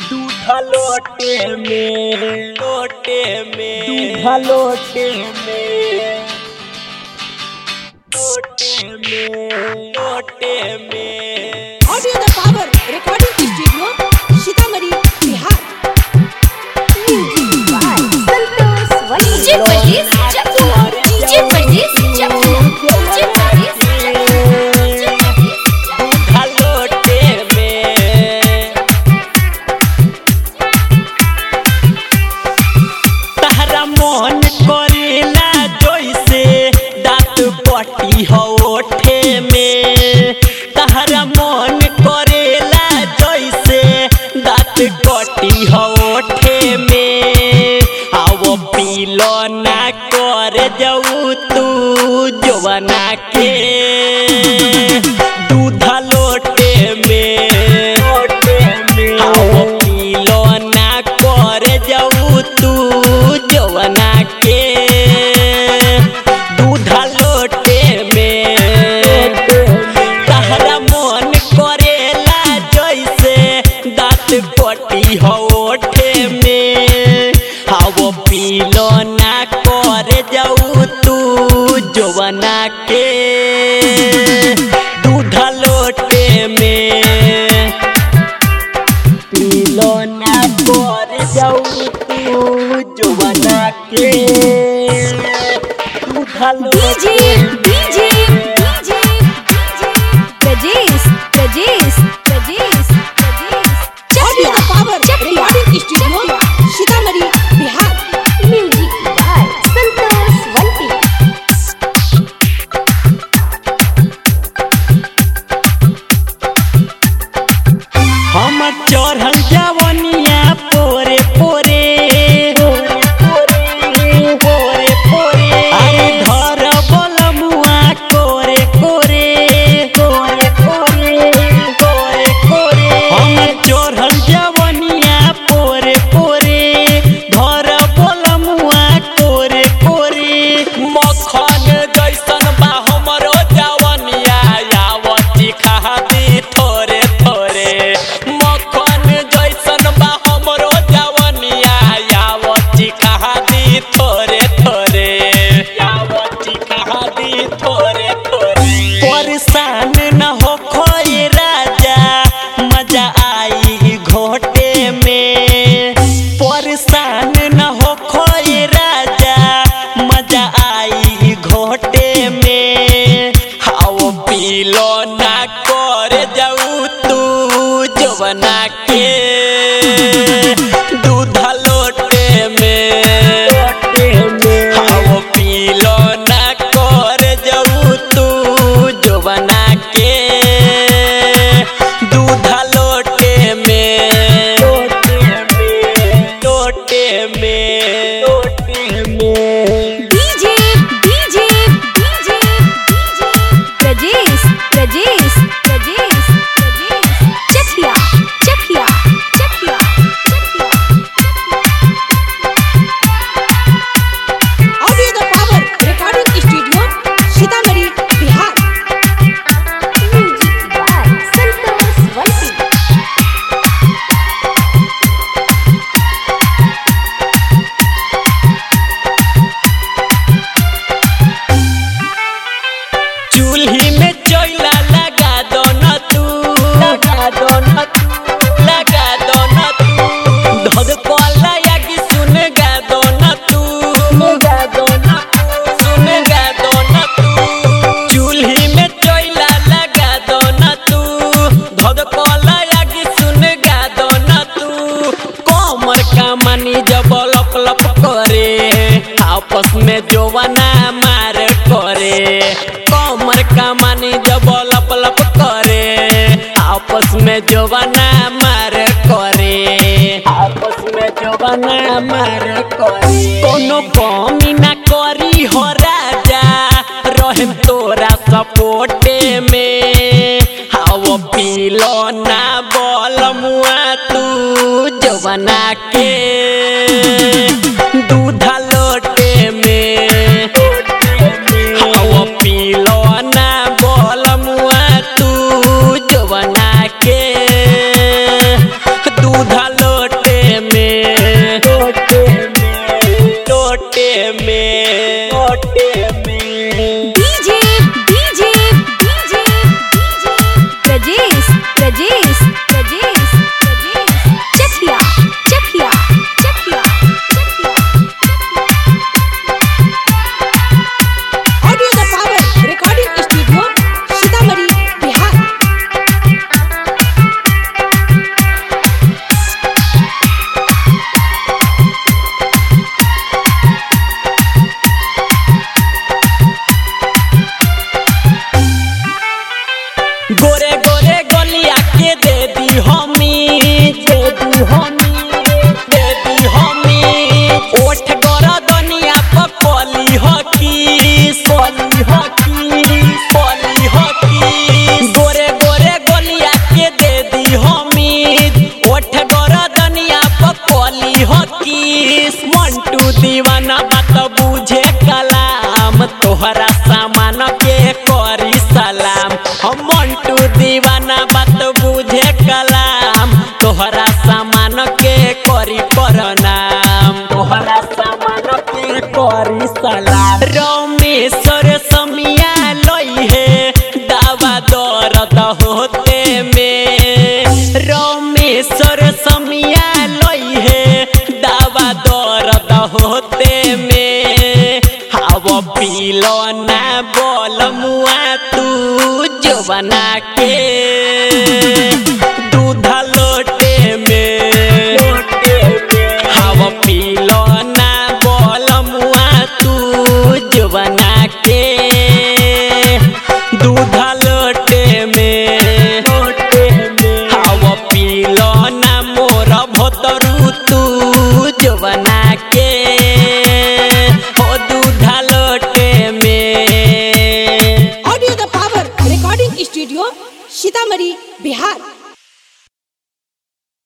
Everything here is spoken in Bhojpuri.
दूधा लोटे में दूधा लोटे में audio the power recording studio Sitamarhi Bihar. DJ परदेस चकिया डीजे परदेस चकिया डीजे परदेस दूधा लोटे में तहरा मन करेला जैसे दांत पटी हो ओठे में तहरा मन करेला जैसे दांत कटी हो ओठे में आओ पीलो ना कर जाऊ तू जवाना के दूधा लोटे में आओ पीलो ना कर जाऊ तू जवाना के दूधा लोटे में तहरा मन करेला जैसे दांत पटी हो ओठे में आओ पीलो ना कर जाऊ तू जवाना के दूधा लोटे में पीलो ना कर जाऊ तू जवाना के दूधा DJ DJ DJ Prajesh audio the power recording studio Sitamarhi Bihar. Music by Santosh वंती। हम चढ़ल जवनिया पोरे पोरे अरे धर बलमुआ कोरे कोरे हम चढ़ल जवनिया पोरे पोरे धर बलमुआ कोरे कोरे मखन जैसन बा हमरो जवनिया आवती खाती थोरे थोरे मखन जैसन बा हमरो जवनिया आवती खाती थोरे थोरे आवती खाती थोरे थोरे परेशान न हो खोए राजा मजा आई घोटे में परेशान न हो खोए राजा मजा आई घोटे में आओ पीलो ना कर जाऊ तू जवाना के दूधा लोटे में आओ पीलो ना कर जाऊ तू जवाना के दूधा लोटे में DJ DJ DJ Prajesh Chakiya audio the power recording studio Sitamarhi Bihar. Music by Santosh वंती। चूल्ही में चोइला लगा दो न तू धद कोला यागी सुन गा दो न तू चूल्ही में चोइला लगा दो न तू धद कोला यागी सुन गा दो न तू कोमर का मनी जब लप लप करे आपस में जवाना मार करे कमर का मानी जब लप लप करे आपस में जवाना मार करे कोनो कमी ना करी हो राजा रहम तोरा सपोर्टे में आओ पीलो ना बलमुआ तू जवाना के दूधा लोटे में आओ पीलो ना बलमुआ तू जवाना के दूधा लोटे ओठ गोरा दुनिया पकली हकीस गोरे गोरे गोलिया के दे दी हमीद ओठ गोरा दुनिया पकली हकीस मंटू दीवाना बात बुझे कलाम तोहरा सामान के करी सलाम हम मंटू दीवाना बात बुझे कलाम तोहरा सामान के करी प्रणाम तोहरा सामान के करी सलाम रमेश्वर समिया लई है दावा दर्द होते में रमेश्वर समिया लई है दावा दर्द होते में हाव पीलो ना बोल मुआ तू जवना के दूध लोटे में हाव पीलो ना बोल मुआ तू जवना के दूध लोटे में हाव पीलो ना मोर भतरू तू जवना के ओ दूध लोटे में। Audio the power recording studio Sitamarhi Bihar.